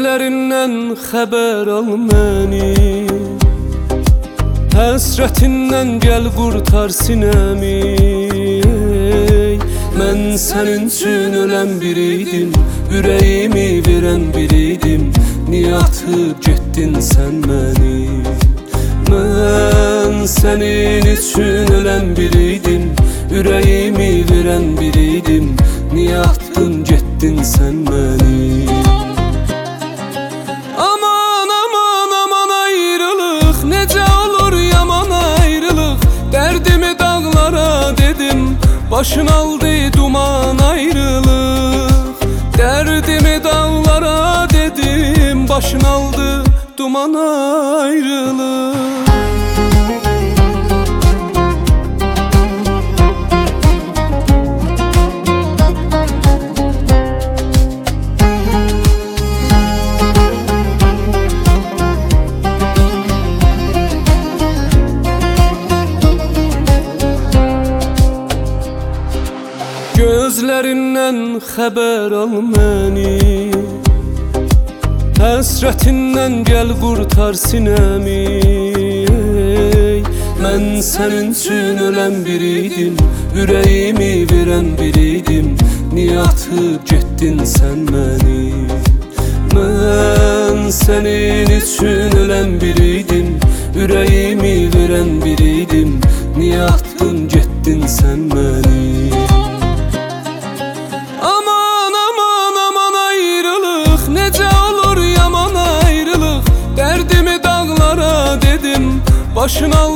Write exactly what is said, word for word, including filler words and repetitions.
Gözlərindən xəbər al məni, həsrətindən gəl qurtar sinəmi. Mən sənin üçün ölən biriydim, ürəyimi verən biriydim. Niyə atıb getdin sən məni? Mən sənin üçün ölən biriydim, ürəyimi verən biriydim. Niyə atdın getdin sən məni? Aman aman aman ayrılıq, necə olur yaman ayrılıq. Dərdimi dağlara dedim, başın aldı duman ayrılıq. Dərdimi dağlara dedim, başın aldı duman ayrılıq. Gözlərindən xəbər al məni, həsrətindən gəl qurtar sinəmi. Mən sənin üçün ölən biriydim, ürəyimi verən biriydim. Niyə atıb getdin sən məni? Mən sənin üçün ölən biriydim, ürəyimi verən biriydim. Niyə atdın getdin sən məni? Başın al